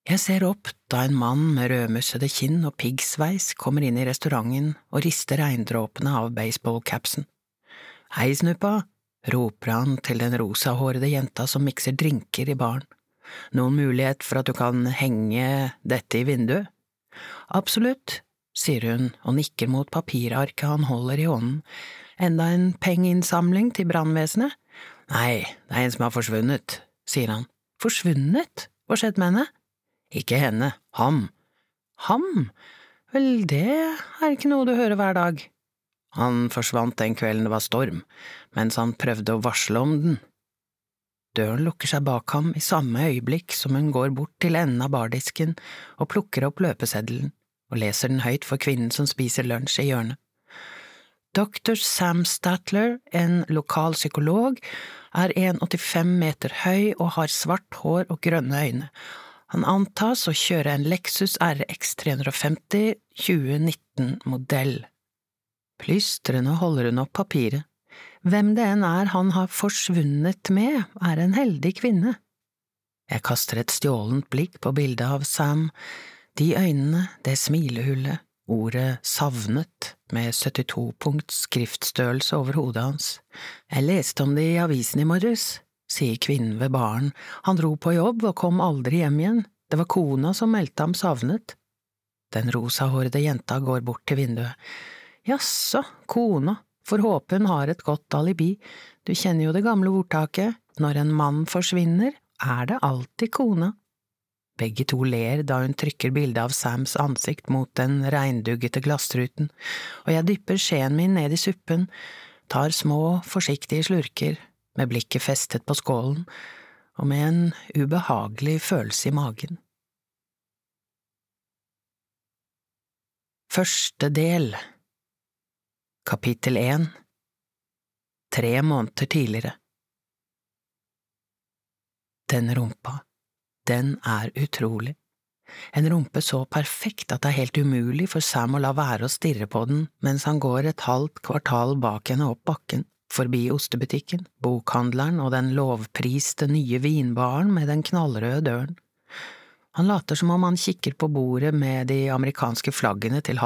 Jeg ser opp da en mann med rødmussede kinn og piggsveis kommer inn i restauranten og rister regndråpene av baseballcapsen. Hei, snuppa, roper han til den rosahårede jenta som mikser drinker i baren. Noen mulighet for at du kan henge dette i vinduet? Absolutt, sier hun og nikker mot papirarket han holder i hånden. Enda en pengeinnsamling til brannvesenet? Nei, det er en som har forsvunnet, sier han. Forsvunnet? Hva skjedde med henne? Ikke henne, ham. Ham? Vel, det er ikke noe du hører hver dag. Han forsvant den kvelden det var storm, mens han prøvde å varsle om den. Døren lukker seg bak ham i samme øyeblikk som hun går bort til enden av bardisken og plukker opp løpeseddelen og leser den høyt for kvinnen som spiser lunsj i hjørnet. Dr. Sam Statler, en lokal psykolog, er 1,85 meter høy og har svart hår og grønne øyne. Han antas å kjøre en Lexus RX 350 2019-modell. Plystrende holder hun opp papiret. Hvem det enn er han har forsvunnet med, er en heldig kvinne. Jeg kaster et stjålent blikk på bildet av Sam, de øynene, det smilehullet, ordet savnet med 72-punkts skriftstørrelse over hodet hans. Jeg leste om det i avisen i morges, sier kvinnen ved baren. Han dro på jobb og kom aldri hjem igjen. Det var kona som meldte ham savnet. Den rosahårede jenta går bort til vinduet. Jaså, kona. For håpe hun har et godt alibi. Du kjenner jo det gamle ordtaket. Når en mann forsvinner, er det alltid kona. Begge to ler da hun trykker bildet av Sams ansikt mot den regnduggete glassruten, og jeg dypper skjeen min ned i suppen, tar små, forsiktige slurker, med blikket festet på skålen, og med en ubehagelig følelse i magen. Første del. Kapittel 1. 3 måneder tidligere. Den rumpa, den er utrolig. En rumpe så perfekt at det er helt umulig for Sam å la være å stirre på den mens han går et halvt kvartal bak henne opp bakken, forbi ostebutikken, bokhandleren og den lovpriste nye vinbaren med den knallrøde døren. Han later som om han kikker på bordet med de amerikanske flaggene til